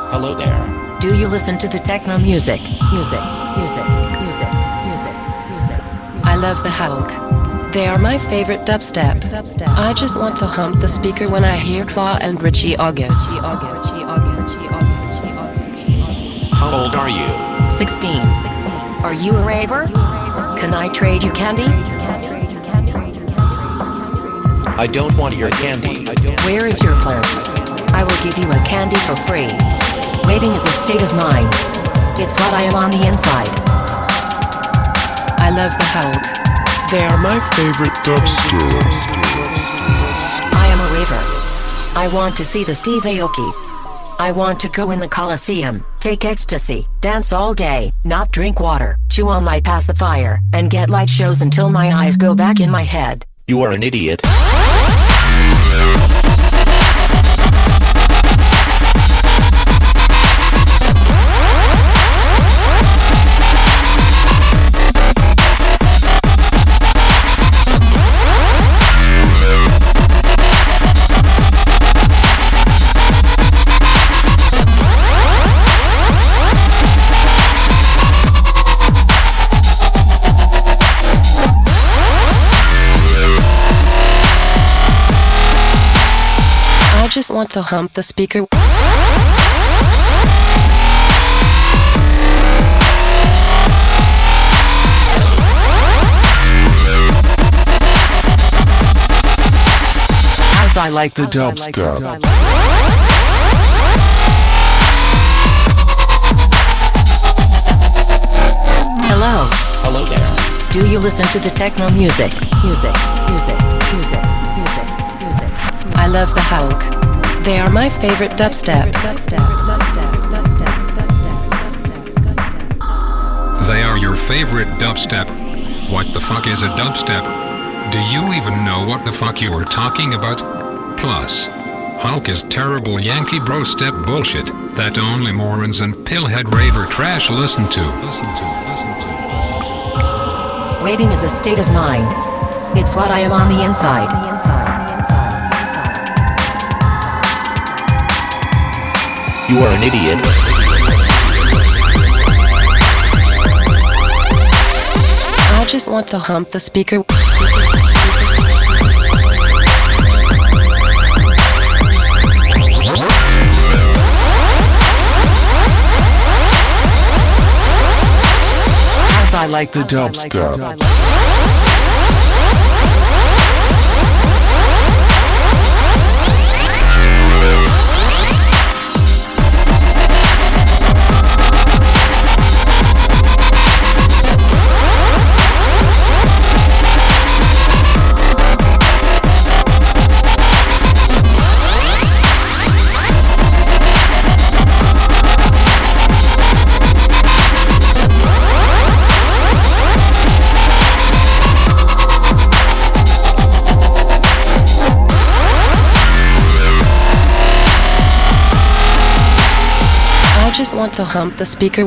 Hello there. Do you listen to the techno music? Music. I love the Hulk. They are my favorite dubstep. I just want to hump the speaker when I hear Claw and Richie August. How old are you? 16. Are you a raver? Can I trade you candy? I don't want your candy. Where is your phone? I will give you a candy for free. Waiting is a state of mind. It's what I am on the inside. I love the Hulk. They are my favorite dubstep. I am a raver. I want to see the Steve Aoki. I want to go in the Coliseum, take ecstasy, dance all day, not drink water, chew on my pacifier, and get light shows until my eyes go back in my head. You are an idiot. I just want to hump the speaker. As I like the dubstep. Hello there. Do you listen to the techno music? I love the Hulk. They are my favorite dubstep. They are your favorite dubstep. What the fuck is a dubstep? Do you even know what the fuck you are talking about? Plus, Hulk is terrible Yankee bro step bullshit that only morons and pillhead raver trash listen to. Waiting is a state of mind. It's what I am on the inside. You are an idiot. I just want to hump the speaker. As I like the dubstep. I just want to hump the speaker.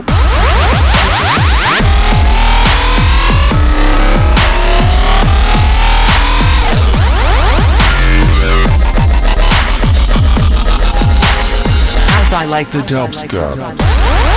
As I like the dubstep.